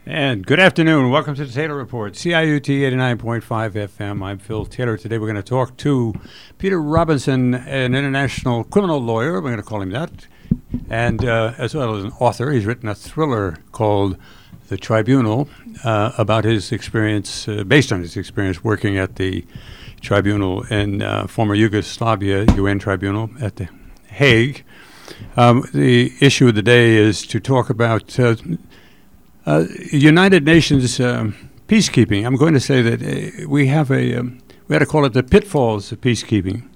And good afternoon. Welcome to the Taylor Report, CIUT 89.5 FM. I'm Phil Taylor. Today we're going to talk to Peter Robinson, an international criminal lawyer. We're going to call him that. And as well as an author, he's written a thriller called The Tribunal about his experience, based on his experience working at the tribunal in former Yugoslavia, UN Tribunal at The Hague. The issue of the day is to talk about United Nations peacekeeping. I'm going to say that we had to call it the pitfalls of peacekeeping.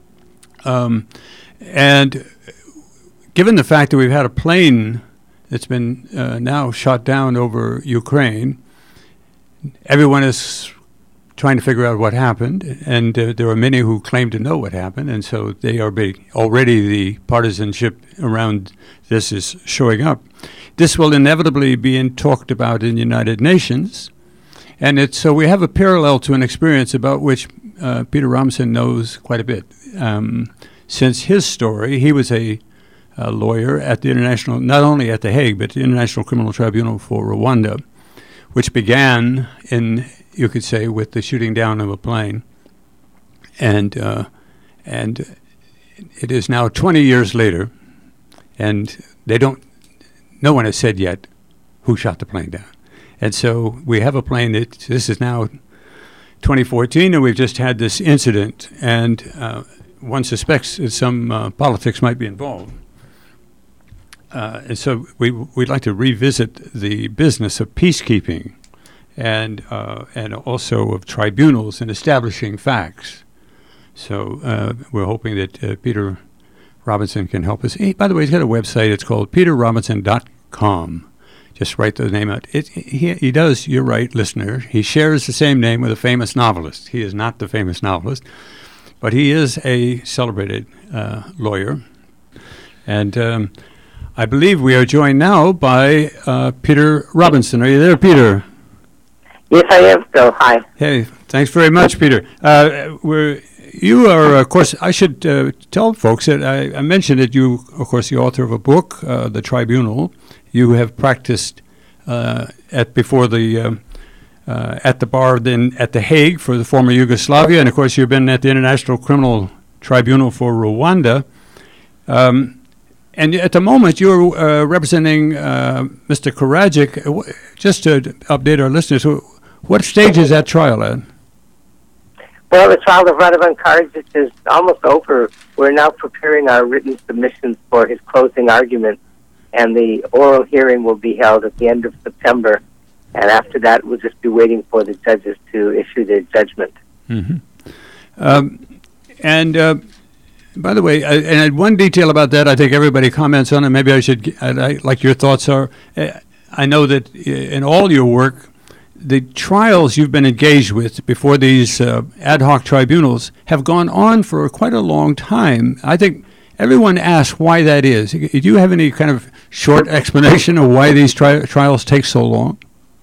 And given the fact that we've had a plane that's been now shot down over Ukraine, everyone is trying to figure out what happened, and there are many who claim to know what happened, and so they are already the partisanship around this is showing up. This will inevitably be talked about in the United Nations, and so we have a parallel to an experience about which Peter Robinson knows quite a bit. Since his story, he was a lawyer at the international, not only at The Hague, but the International Criminal Tribunal for Rwanda, which began in, you could say, with the shooting down of a plane, and it is now 20 years later, and no one has said yet who shot the plane down. And so we have a plane this is now 2014, and we've just had this incident, and one suspects that some politics might be involved. And so we'd like to revisit the business of peacekeeping and also of tribunals and establishing facts. So we're hoping that Peter Robinson can help us. By the way, he's got a website. It's called peterrobinson.com. Just write the name out. He does, you're right, listener. He shares the same name with a famous novelist. He is not the famous novelist, but he is a celebrated lawyer. And I believe we are joined now by Peter Robinson. Are you there, Peter? Yes, I am, Phil. Hi. Hey, thanks very much, Peter. You are, of course, I should tell folks that I mentioned that you, of course, the author of a book, The Tribunal. You have practiced at the bar then at The Hague for the former Yugoslavia, and of course you've been at the International Criminal Tribunal for Rwanda. And at the moment you're representing Mr. Karadzic. Just to update our listeners, what stage is that trial at? Well, the trial of Radovan Karadzic is almost over. We're now preparing our written submissions for his closing argument, and the oral hearing will be held at the end of September. And after that, we'll just be waiting for the judges to issue their judgment. Mm-hmm. By the way, and one detail about that, I think everybody comments on it. Maybe I'd like your thoughts are. I know that in all your work, the trials you've been engaged with before these ad hoc tribunals have gone on for quite a long time. I think everyone asks why that is. Do you have any kind of short explanation of why these trials take so long?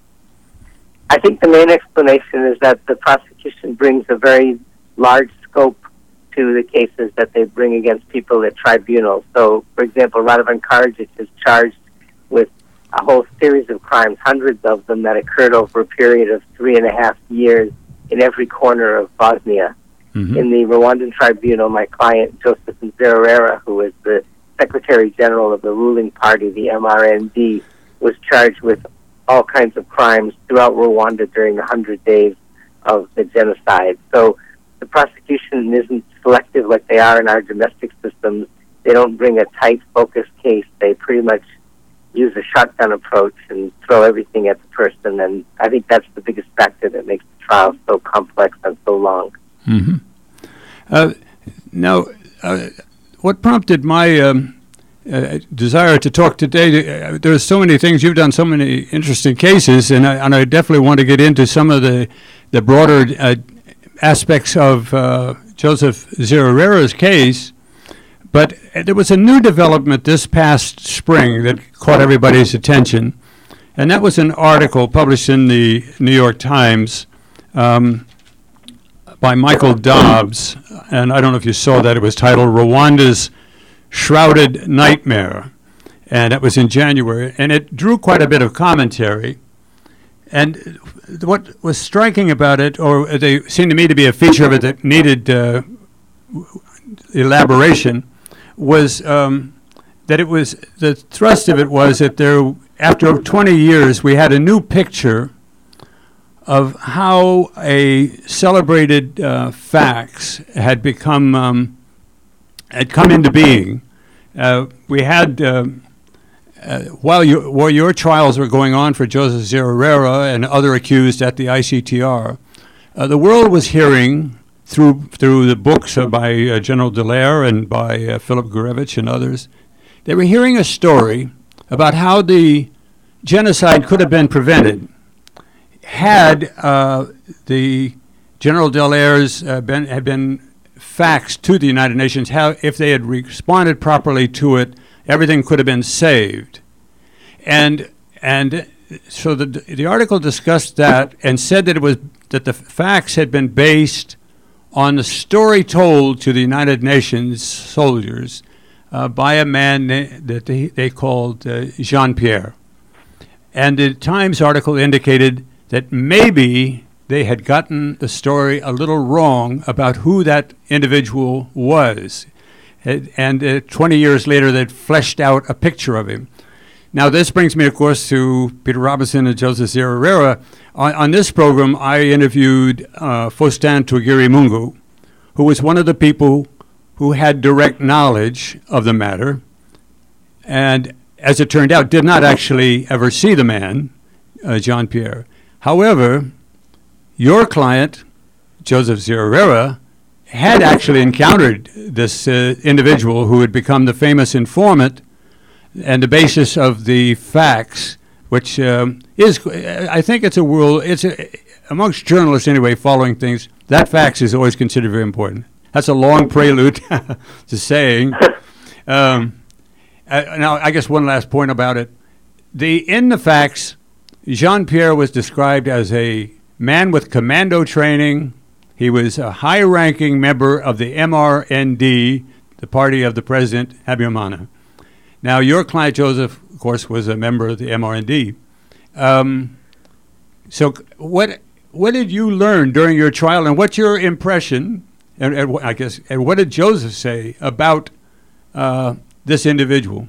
I think the main explanation is that the prosecution brings a very large scope to the cases that they bring against people at tribunals. So, for example, Radovan Karadzic is charged with a whole series of crimes, hundreds of them that occurred over a period of 3.5 years in every corner of Bosnia. Mm-hmm. In the Rwandan tribunal, my client, Joseph Nzerera, who is the Secretary General of the ruling party, the MRND, was charged with all kinds of crimes throughout Rwanda during the 100 days of the genocide. So the prosecution isn't selective like they are in our domestic systems. They don't bring a tight, focused case. They pretty much use a shotgun approach and throw everything at the person, and I think that's the biggest factor that makes the trial so complex and so long. Mm-hmm. Now, what prompted my desire to talk today? There are so many things. You've done so many interesting cases, and I definitely want to get into some of the broader aspects of Joseph Nzerera's case. But there was a new development this past spring that caught everybody's attention, and that was an article published in the New York Times by Michael Dobbs, and I don't know if you saw that. It was titled Rwanda's Shrouded Nightmare, and it was in January, and it drew quite a bit of commentary. And what was striking about it, or they seemed to me to be a feature of it that needed elaboration, was that it was the thrust of it was that there, after 20 years, we had a new picture of how a celebrated fax had become had come into being. We had while your trials were going on for Joseph Zerrera and other accused at the ICTR, the world was hearing through the books by General Dallaire and by Philip Gurevich and others. They were hearing a story about how the genocide could have been prevented had the General Dallaire's had been faxed to the United Nations. How, if they had responded properly to it, everything could have been saved. And so the article discussed that and said that it was that the fax had been based on the story told to the United Nations soldiers by a man that they called Jean-Pierre. And the Times article indicated that maybe they had gotten the story a little wrong about who that individual was. And 20 years later, they'd fleshed out a picture of him. Now, this brings me, of course, to Peter Robinson and Joseph Zerrera. On this program, I interviewed Faustin Twagiri Mungu, who was one of the people who had direct knowledge of the matter, and as it turned out, did not actually ever see the man, Jean-Pierre. However, your client, Joseph Zerrera, had actually encountered this individual who had become the famous informant and the basis of the fax, which is, I think it's a rule, amongst journalists anyway, following things, that fax is always considered very important. That's a long prelude to saying. Now, I guess one last point about it. In the fax, Jean-Pierre was described as a man with commando training. He was a high-ranking member of the MRND, the party of the president, Habyarimana. Now, your client, Joseph, of course, was a member of the MRND. So what did you learn during your trial, and what's your impression, and what did Joseph say about this individual?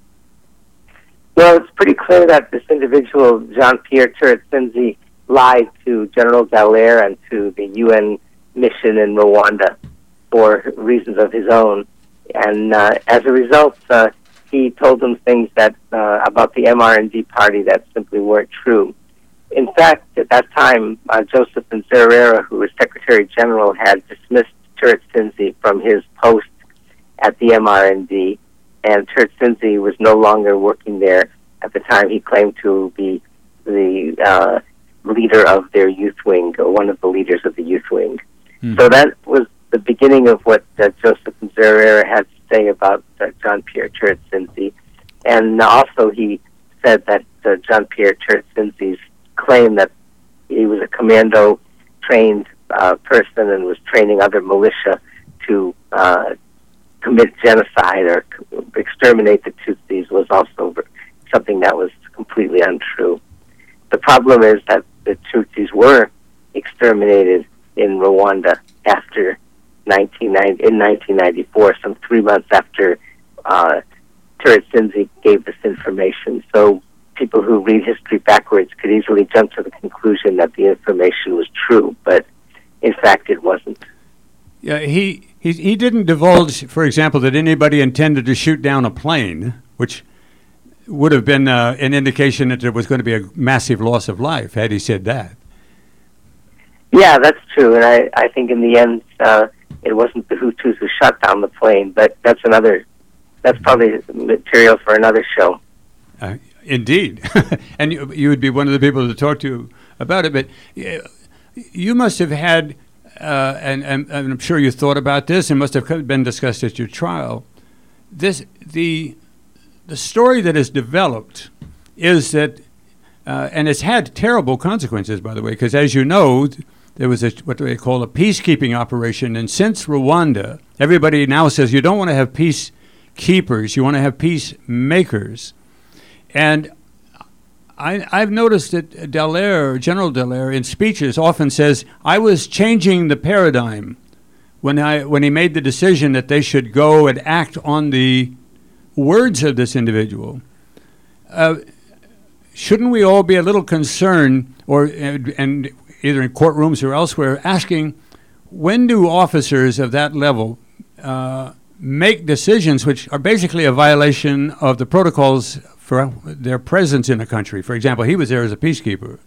Well, it's pretty clear that this individual, Jean-Pierre Turizizi, lied to General Dallaire and to the UN mission in Rwanda for reasons of his own. And as a result, he told them things that about the MRND party that simply weren't true. In fact, at that time, Joseph Zerrera, who was Secretary General, had dismissed Turizizi from his post at the MRND, and Turizizi was no longer working there. At the time, he claimed to be the leader of their youth wing, or one of the leaders of the youth wing. So that was the beginning of what Joseph Zerrera had to say about Jean-Pierre Turizizi. And also he said that Jean-Pierre Turizizi's claim that he was a commando-trained person and was training other militia to commit genocide or exterminate the Tutsis was also something that was completely untrue. The problem is that the Tutsis were exterminated in Rwanda after in 1994, some 3 months after Turizizi gave this information. So people who read history backwards could easily jump to the conclusion that the information was true, but in fact it wasn't. Yeah, he didn't divulge, for example, that anybody intended to shoot down a plane, which would have been an indication that there was going to be a massive loss of life had he said that. Yeah, that's true, and I think in the end it wasn't the Hutus who shot down the plane, but that's probably material for another show. Indeed, and you would be one of the people to talk to about it, but you must have had, and I'm sure you thought about this, and must have been discussed at your trial, the story that is developed is that, and it's had terrible consequences, by the way, because as you know, there was what they call a peacekeeping operation, and since Rwanda, everybody now says you don't want to have peacekeepers, you want to have peacemakers. And I've noticed that General Dallaire, in speeches often says, I was changing the paradigm when he made the decision that they should go and act on the words of this individual. Shouldn't we all be a little concerned, and either in courtrooms or elsewhere, asking, when do officers of that level make decisions which are basically a violation of the protocols for their presence in a country? For example, he was there as a peacekeeper.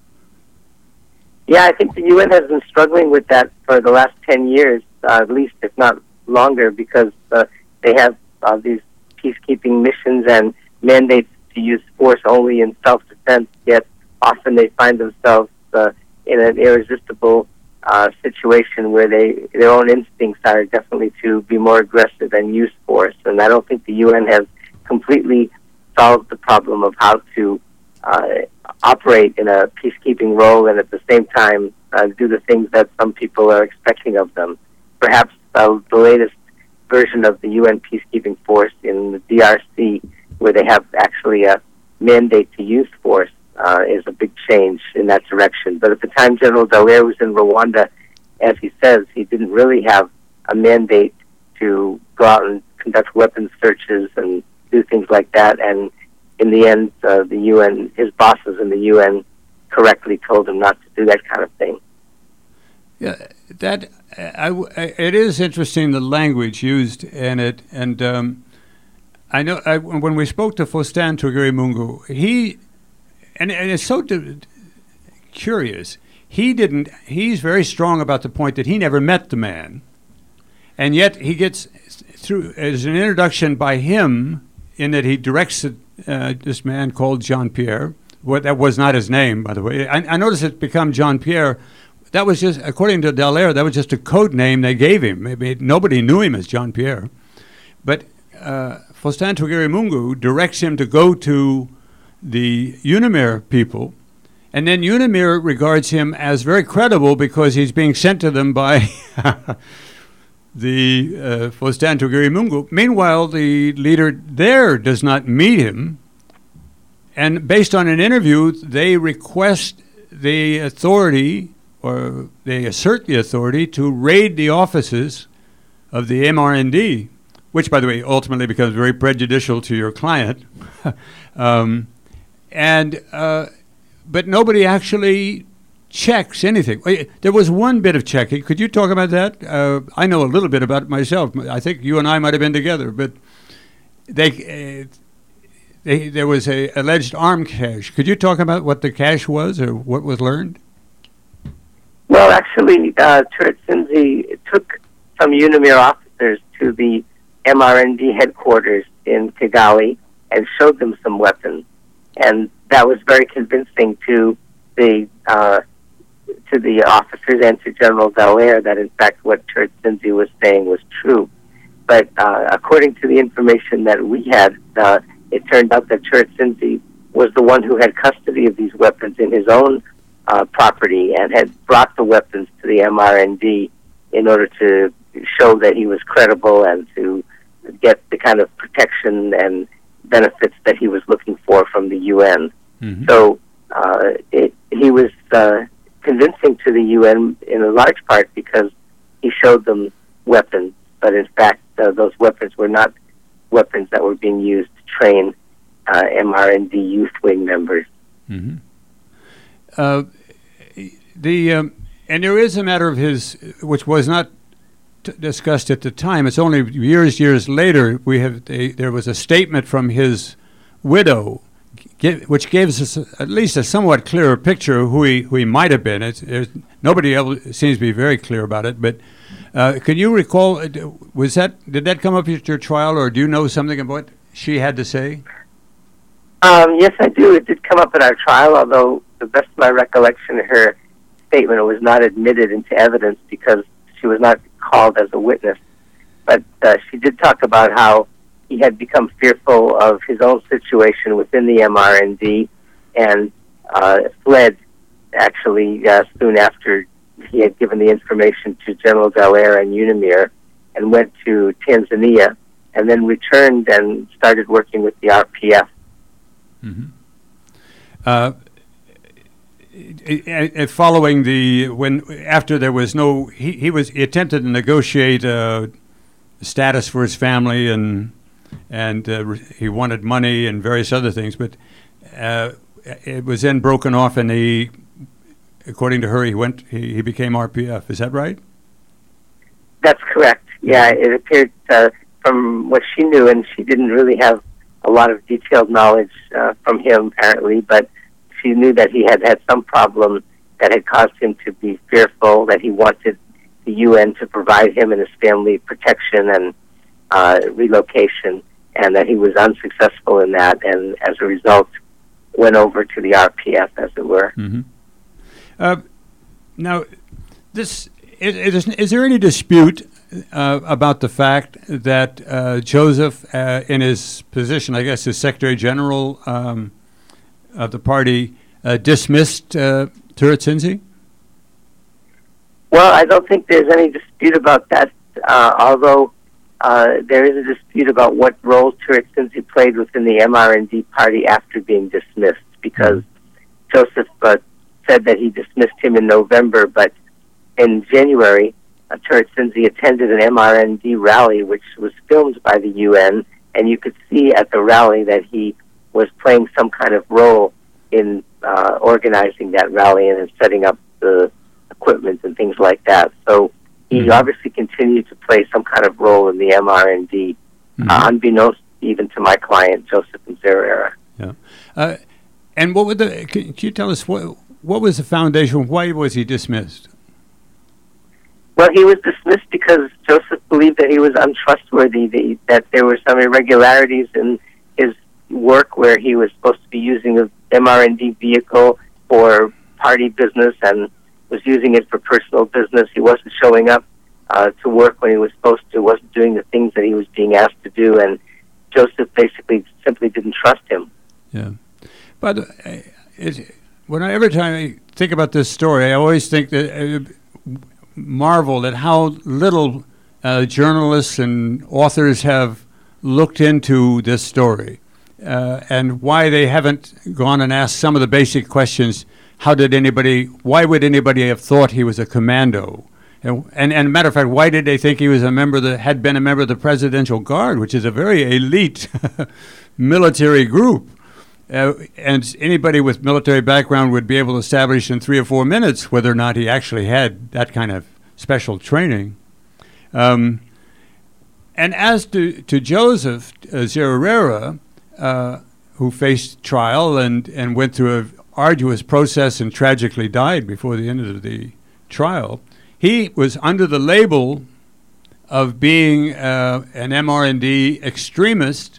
Yeah, I think the UN has been struggling with that for the last 10 years, at least, if not longer, because they have these peacekeeping missions and mandates to use force only in self-defense, yet often they find themselves in an irresistible situation where their own instincts are definitely to be more aggressive and use force. And I don't think the UN has completely solved the problem of how to operate in a peacekeeping role and at the same time do the things that some people are expecting of them. Perhaps the latest version of the UN peacekeeping force in the DRC, where they have actually a mandate to use force, is a big change in that direction. But at the time General Dallaire was in Rwanda, as he says, he didn't really have a mandate to go out and conduct weapons searches and do things like that. And in the end, the UN, his bosses in the UN, correctly told him not to do that kind of thing. Yeah, it is interesting, the language used in it, and I know when we spoke to Faustin Twagiramungu, and it's so curious. He's very strong about the point that he never met the man, and yet he gets through as an introduction by him in that he directs this man called Jean-Pierre. That was not his name, by the way. I noticed it's become Jean-Pierre. That was just, according to Dallaire, that was just a code name they gave him. Maybe nobody knew him as Jean-Pierre. But Faustin Twagiramungu directs him to go to the UNAMIR people, and then UNAMIR regards him as very credible because he's being sent to them by the Faustin Twagiramungu. Meanwhile, the leader there does not meet him, and based on an interview, they request the authority, or they assert the authority to raid the offices of the MRND, which, by the way, ultimately becomes very prejudicial to your client. But nobody actually checks anything. There was one bit of checking. Could you talk about that? I know a little bit about it myself. I think you and I might have been together, but there was a alleged arm cache. Could you talk about what the cache was or what was learned? Well, actually, Turtsinzi took some UNAMIR officers to the MRND headquarters in Kigali and showed them some weapons, and that was very convincing to the officers and to General Dallaire that, in fact, what Turtsinzi was saying was true. But according to the information that we had, it turned out that Turtsinzi was the one who had custody of these weapons in his own property and had brought the weapons to the MRND in order to show that he was credible and to get the kind of protection and benefits that he was looking for from the UN. Mm-hmm. So he was convincing to the UN in a large part because he showed them weapons, but in fact those weapons were not weapons that were being used to train MRND youth wing members. Mm-hmm. And there is a matter of his, which was not discussed at the time. It's only years later there was a statement from his widow, which gives us at least a somewhat clearer picture of who he might have been. Nobody else seems to be very clear about it. But can you recall? Did that come up at your trial, or do you know something about what she had to say? Yes, I do. It did come up at our trial, although to the best of my recollection, her statement was not admitted into evidence because she was not called as a witness. But she did talk about how he had become fearful of his own situation within the MRND and fled, actually, soon after he had given the information to General Dallaire and UNAMIR, and went to Tanzania, and then returned and started working with the RPF. Mm-hmm. Following after there was no, he attempted to negotiate status for his family, and he wanted money and various other things, but it was then broken off, and according to her, he became RPF. Is that right? That's correct. Yeah, it appeared from what she knew, and she didn't really have a lot of detailed knowledge from him, apparently, but she knew that he had some problem that had caused him to be fearful, that he wanted the UN to provide him and his family protection and relocation, and that he was unsuccessful in that, and as a result went over to the RPF, as it were. Mm-hmm. Now, is there any dispute about the fact that Joseph, in his position, I guess, as Secretary General of the party, dismissed Turitsinsky? Well, I don't think there's any dispute about that, although there is a dispute about what role Turitsinsky played within the MRND party after being dismissed, because Joseph said that he dismissed him in November, but in January, Turitsinsky attended an MRND rally, which was filmed by the UN, and you could see at the rally that he was playing some kind of role in organizing that rally and in setting up the equipment and things like that. So he obviously continued to play some kind of role in the MRND, unbeknownst even to my client, Joseph Zerrera. Yeah. And what would can you tell us what was the foundation? Why was he dismissed? Well, he was dismissed because Joseph believed that he was untrustworthy, that there were some irregularities in his work where he was supposed to be using the MRND vehicle for party business and was using it for personal business. He wasn't showing up to work when he was supposed to, wasn't doing the things that he was being asked to do, and Joseph basically simply didn't trust him. Yeah. But every time I think about this story, I always think that marvel at how little journalists and authors have looked into this story and why they haven't gone and asked some of the basic questions. Why would anybody have thought he was a commando? And matter of fact, why did they think he was had been a member of the Presidential Guard, which is a very elite military group? And anybody with military background would be able to establish in 3 or 4 minutes whether or not he actually had that kind of special training. And as to Joseph Zerrera, who faced trial and went through an arduous process and tragically died before the end of the trial, he was under the label of being an MRND extremist,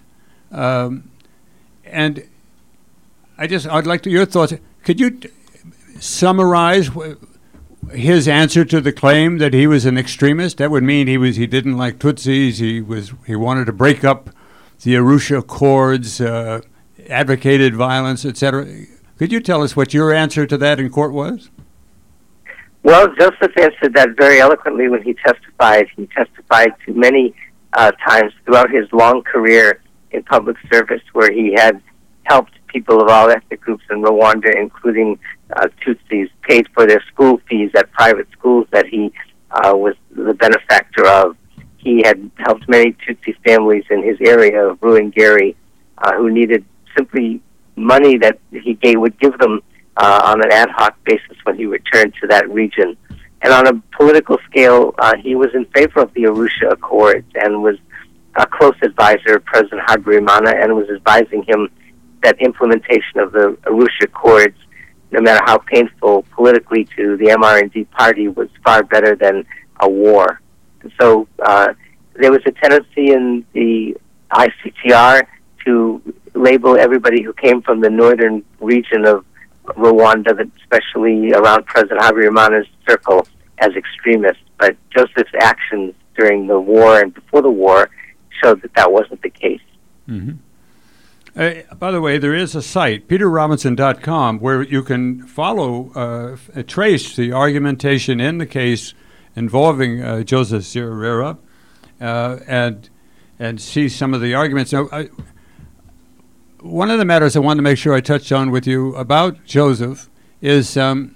and I'd like your thoughts. Could you summarize his answer to the claim that he was an extremist? That would mean he didn't like Tutsis. He wanted to break up the Arusha Accords, advocated violence, etc. Could you tell us what your answer to that in court was? Well, Joseph answered that very eloquently when he testified. He testified to many times throughout his long career in public service where he had helped people of all ethnic groups in Rwanda, including Tutsis, paid for their school fees at private schools that he was the benefactor of. He had helped many Tutsi families in his area of Ruhengeri who needed simply money that he would give them on an ad hoc basis when he returned to that region. And on a political scale, he was in favor of the Arusha Accords and was a close advisor of President Habyarimana and was advising him that implementation of the Arusha Accords, no matter how painful politically to the MRND party, was far better than a war. And so there was a tendency in the ICTR to label everybody who came from the northern region of Rwanda, especially around President Habyarimana's circle, as extremists. But Joseph's actions during the war and before the war showed that that wasn't the case. Mm-hmm. By the way, there is a site, peterrobinson.com, where you can trace the argumentation in the case involving Joseph Zerrera and see some of the arguments. Now, one of the matters I wanted to make sure I touched on with you about Joseph is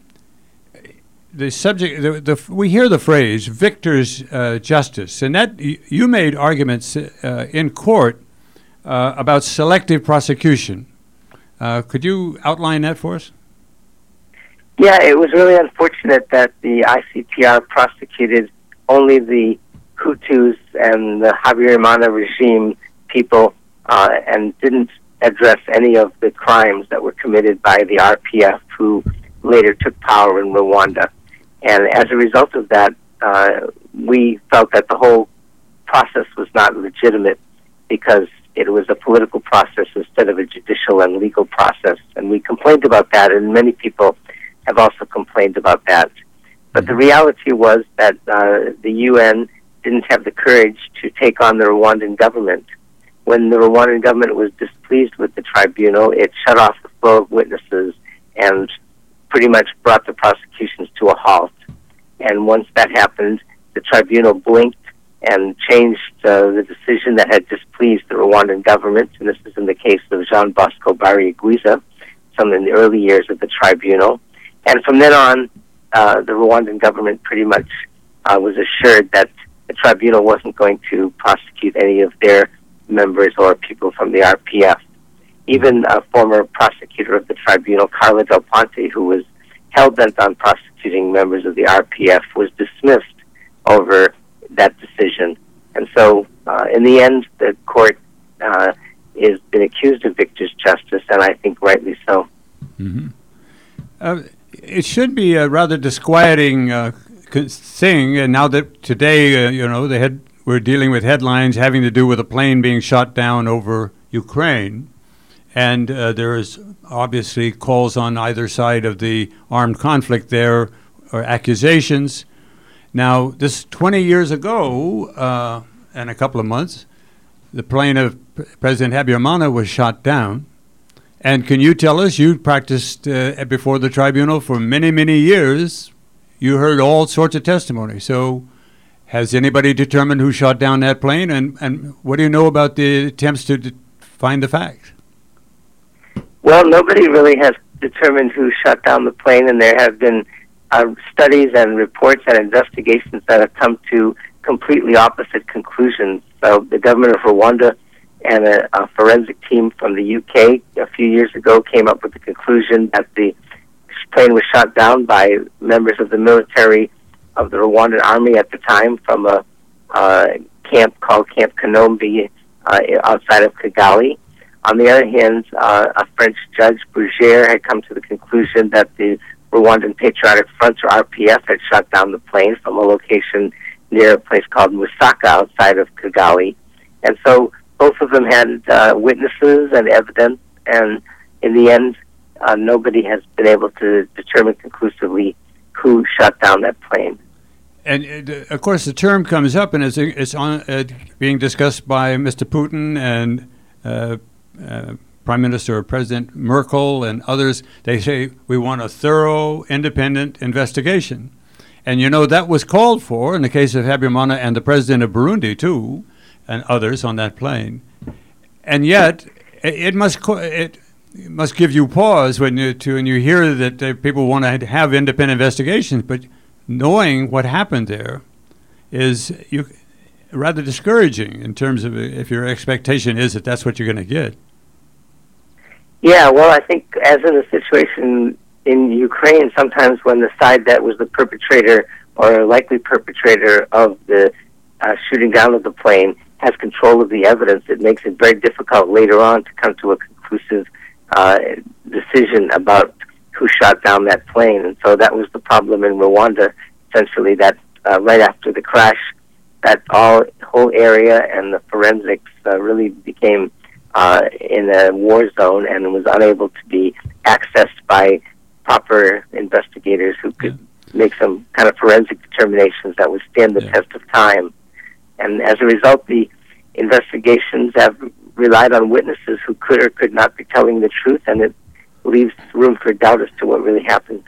the subject. We hear the phrase "victor's justice," and that you made arguments in court about selective prosecution. Could you outline that for us? Yeah, it was really unfortunate that the ICTR prosecuted only the Hutus and the Habyarimana regime people and didn't address any of the crimes that were committed by the RPF, who later took power in Rwanda. And as a result of that, we felt that the whole process was not legitimate because it was a political process instead of a judicial and legal process. And we complained about that, and many people have also complained about that. But the reality was that the UN didn't have the courage to take on the Rwandan government. When the Rwandan government was displeased with the tribunal, it shut off the flow of witnesses and pretty much brought the prosecutions to a halt. And once that happened, the tribunal blinked and changed the decision that had displeased the Rwandan government, and this is in the case of Jean Bosco Barigwiza, some in the early years of the tribunal. And from then on, the Rwandan government pretty much was assured that the tribunal wasn't going to prosecute any of their members or people from the RPF. Even a former prosecutor of the tribunal, Carla Del Ponte, who was hell-bent on prosecuting members of the RPF, was dismissed over that decision. And so, in the end, the court has been accused of victor's justice, and I think rightly so. Mm-hmm. It should be a rather disquieting thing, and now that today, we're dealing with headlines having to do with a plane being shot down over Ukraine, and there is obviously calls on either side of the armed conflict there, or accusations. Now, this 20 years ago, and a couple of months, the plane of President Habyarimana was shot down. And can you tell us, you practiced before the tribunal for many, many years. You heard all sorts of testimony. So has anybody determined who shot down that plane? And what do you know about the attempts to find the facts? Well, nobody really has determined who shot down the plane, and there have been studies and reports and investigations that have come to completely opposite conclusions. So the government of Rwanda and a forensic team from the UK a few years ago came up with the conclusion that the plane was shot down by members of the military of the Rwandan army at the time from a camp called Camp Kanombe outside of Kigali. On the other hand, a French judge, Bruguière, had come to the conclusion that the Rwandan Patriotic Front, or RPF, had shot down the plane from a location near a place called Musaka outside of Kigali. And so both of them had witnesses and evidence, and in the end, nobody has been able to determine conclusively who shot down that plane. And, of course, the term comes up, and it's on, being discussed by Mr. Putin and Prime Minister or President Merkel and others. They say we want a thorough, independent investigation. And, that was called for in the case of Habyarimana and the President of Burundi, too, and others on that plane. And yet, it must give you pause when you hear that people want to have independent investigations, but knowing what happened there is rather discouraging in terms of if your expectation is that that's what you're going to get. Yeah, well, I think as in the situation in Ukraine, sometimes when the side that was the perpetrator or likely perpetrator of the shooting down of the plane has control of the evidence, it makes it very difficult later on to come to a conclusive decision about who shot down that plane. And so that was the problem in Rwanda, essentially, that right after the crash, that whole area and the forensics really became in a war zone and was unable to be accessed by proper investigators who could make some kind of forensic determinations that would stand the test of time. And as a result, the investigations have relied on witnesses who could or could not be telling the truth, and it leaves room for doubt as to what really happened.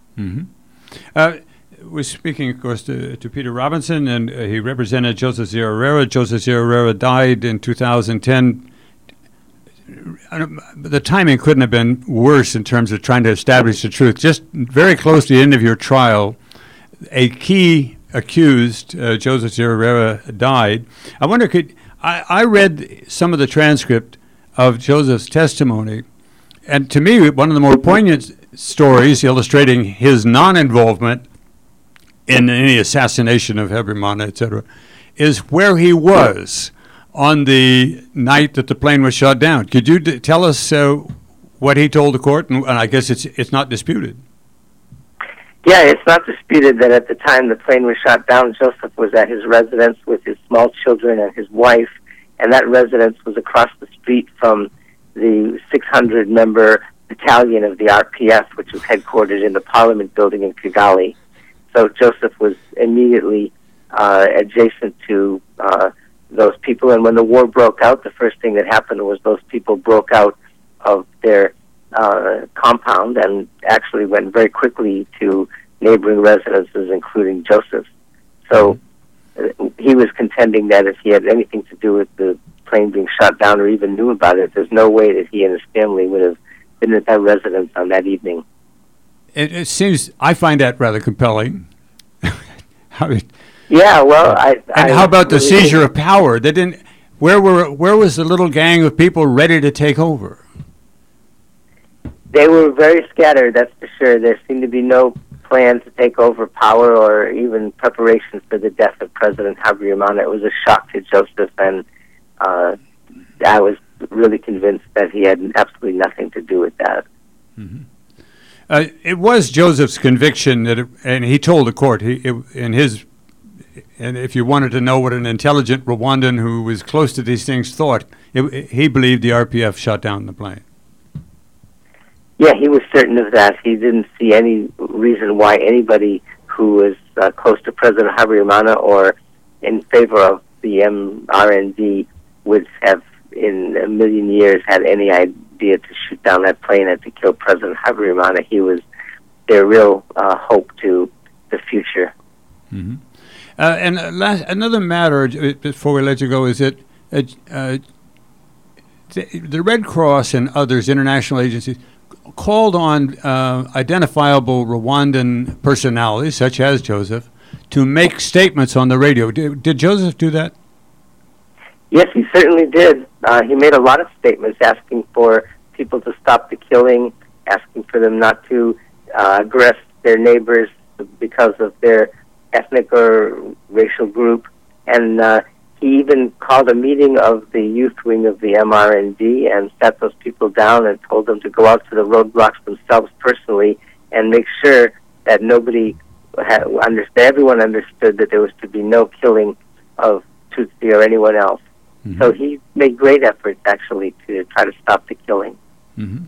Mm-hmm. We're speaking, of course, to Peter Robinson, and he represented Joseph Zerorera. Joseph Zerorera died in 2010. the timing couldn't have been worse in terms of trying to establish the truth. Just very close to the end of your trial, a key accused, Joseph Herrera, died. I wonder, I read some of the transcript of Joseph's testimony, and to me, one of the more poignant stories illustrating his non-involvement in any assassination of Habyarimana, etc., is where he was on the night that the plane was shot down. Could you tell us what he told the court? And I guess it's not disputed. Yeah, it's not disputed that at the time the plane was shot down, Joseph was at his residence with his small children and his wife, and that residence was across the street from the 600-member battalion of the RPF, which was headquartered in the Parliament building in Kigali. So Joseph was immediately adjacent to those people, and when the war broke out, the first thing that happened was those people broke out of their compound and actually went very quickly to neighboring residences, including Joseph's. So he was contending that if he had anything to do with the plane being shot down or even knew about it, there's no way that he and his family would have been at that residence on that evening. It seems, I find that rather compelling. Yeah, well, and how about the seizure of power? They didn't. Where was the little gang of people ready to take over? They were very scattered, that's for sure. There seemed to be no plan to take over power or even preparations for the death of President Habyarimana. It was a shock to Joseph, and I was really convinced that he had absolutely nothing to do with that. Mm-hmm. It was Joseph's conviction that, and he told the court, and if you wanted to know what an intelligent Rwandan who was close to these things thought, he believed the RPF shot down the plane. Yeah, he was certain of that. He didn't see any reason why anybody who was close to President Habyarimana or in favor of the MRND would have, in a million years, had any idea to shoot down that plane and to kill President Habyarimana. He was their real hope to the future. Mm-hmm. And another matter, before we let you go, is that the Red Cross and others, international agencies, called on identifiable Rwandan personalities, such as Joseph, to make statements on the radio. Did Joseph do that? Yes, he certainly did. He made a lot of statements asking for people to stop the killing, asking for them not to aggress their neighbors because of their ethnic or racial group. And he even called a meeting of the youth wing of the MRND and sat those people down and told them to go out to the roadblocks themselves personally and make sure that everyone understood that there was to be no killing of Tutsi or anyone else. Mm-hmm. So he made great efforts, actually, to try to stop the killing. Mm-hmm.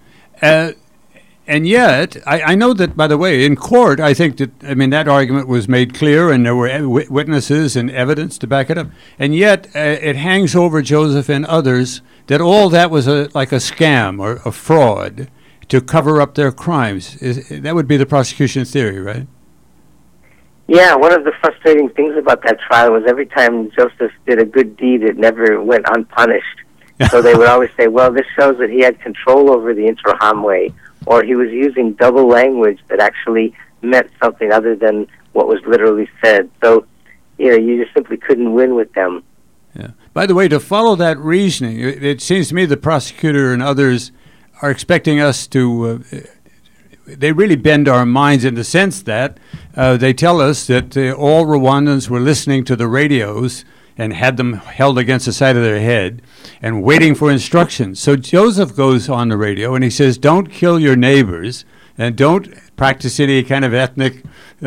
And yet, I know that, by the way, in court, I think that argument was made clear and there were witnesses and evidence to back it up. And yet, it hangs over Joseph and others that all that was like a scam or a fraud to cover up their crimes. That would be the prosecution's theory, right? Yeah, one of the frustrating things about that trial was every time Joseph did a good deed, it never went unpunished. So they would always say, well, this shows that he had control over the Interahamwe, or he was using double language that actually meant something other than what was literally said. So, you just simply couldn't win with them. Yeah. By the way, to follow that reasoning, it seems to me the prosecutor and others are expecting us to... they really bend our minds in the sense that they tell us that all Rwandans were listening to the radios and had them held against the side of their head and waiting for instructions. So Joseph goes on the radio and he says, don't kill your neighbors and don't practice any kind of ethnic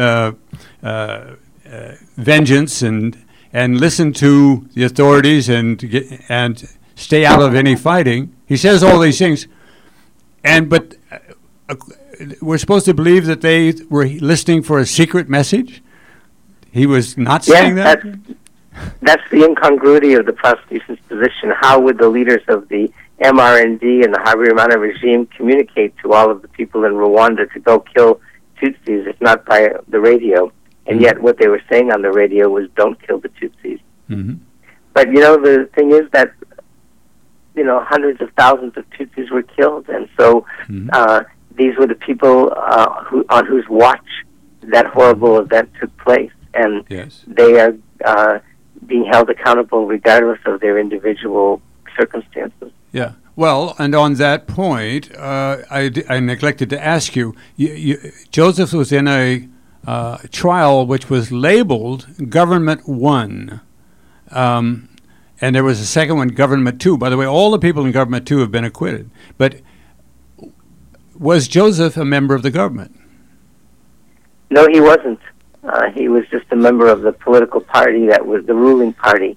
vengeance and listen to the authorities and stay out of any fighting. He says all these things. But we're supposed to believe that they were listening for a secret message? He was not saying that? That's the incongruity of the prosecution's position. How would the leaders of the MRND and the Habyarimana regime communicate to all of the people in Rwanda to go kill Tutsis if not by the radio? And yet what they were saying on the radio was don't kill the Tutsis. Mm-hmm. But, the thing is that hundreds of thousands of Tutsis were killed, and so these were the people on whose watch that horrible event took place, and they are being held accountable regardless of their individual circumstances. Yeah. Well, and on that point, I neglected to ask you, Joseph was in a trial which was labeled Government 1. And there was a second one, Government 2. By the way, all the people in Government 2 have been acquitted. But was Joseph a member of the government? No, he wasn't. He was just a member of the political party that was the ruling party.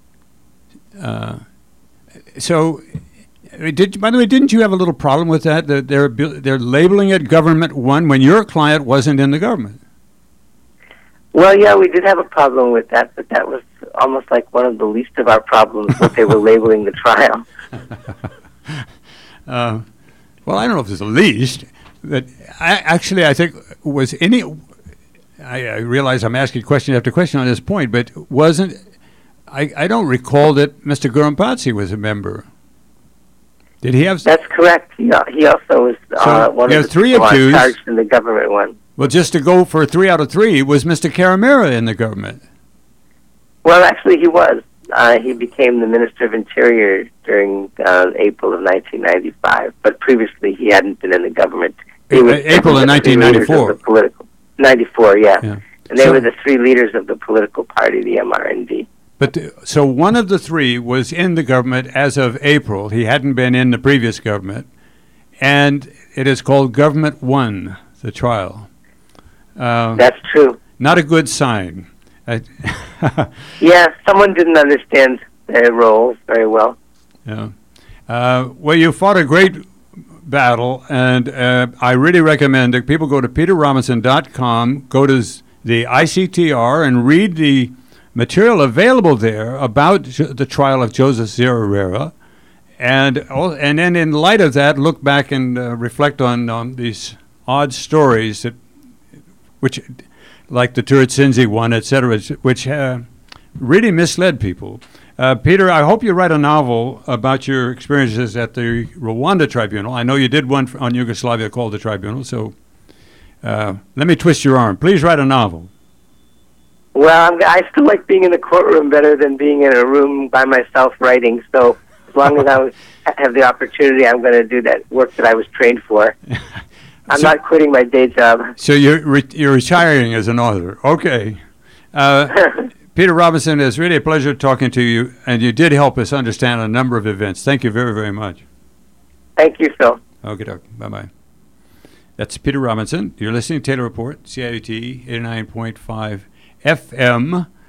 So, by the way, didn't you have a little problem with that? That they're labeling it Government 1 when your client wasn't in the government? Well, yeah, we did have a problem with that, but that was almost like one of the least of our problems, what they were labeling the trial. Well, I don't know if it's the least, but I think was any... I realize I'm asking question after question on this point, but I don't recall that Mr. Gurampatse was a member. Did he have... That's correct. He also was one of the three people accused charged in the government one. Well, just to go for 3 out of 3, was Mr. Karamira in the government? Well, actually, he was. He became the Minister of Interior during April of 1995, but previously he hadn't been in the government. He was April of 1994. 94, yeah. And they were the 3 leaders of the political party, the MRND. But so one of the 3 was in the government as of April. He hadn't been in the previous government. And it is called Government 1, the trial. That's true. Not a good sign. Yeah, someone didn't understand their roles very well. Yeah. Well, you fought a great battle, and I really recommend that people go to peterrobinson.com, go to the ICTR, and read the material available there about the trial of Joseph Zerorrera, and then in light of that, look back and reflect on these odd stories which, like the Turatsinzi one, etc., which really misled people. Peter, I hope you write a novel about your experiences at the Rwanda Tribunal. I know you did one on Yugoslavia called The Tribunal, so let me twist your arm. Please write a novel. Well, I still like being in the courtroom better than being in a room by myself writing, so as long as I have the opportunity, I'm going to do that work that I was trained for. I'm not quitting my day job. So you're retiring as an author. Okay. Peter Robinson, it's really a pleasure talking to you, and you did help us understand a number of events. Thank you very, very much. Thank you, Phil. Okay, bye-bye. That's Peter Robinson. You're listening to Taylor Report, CIUT 89.5 FM.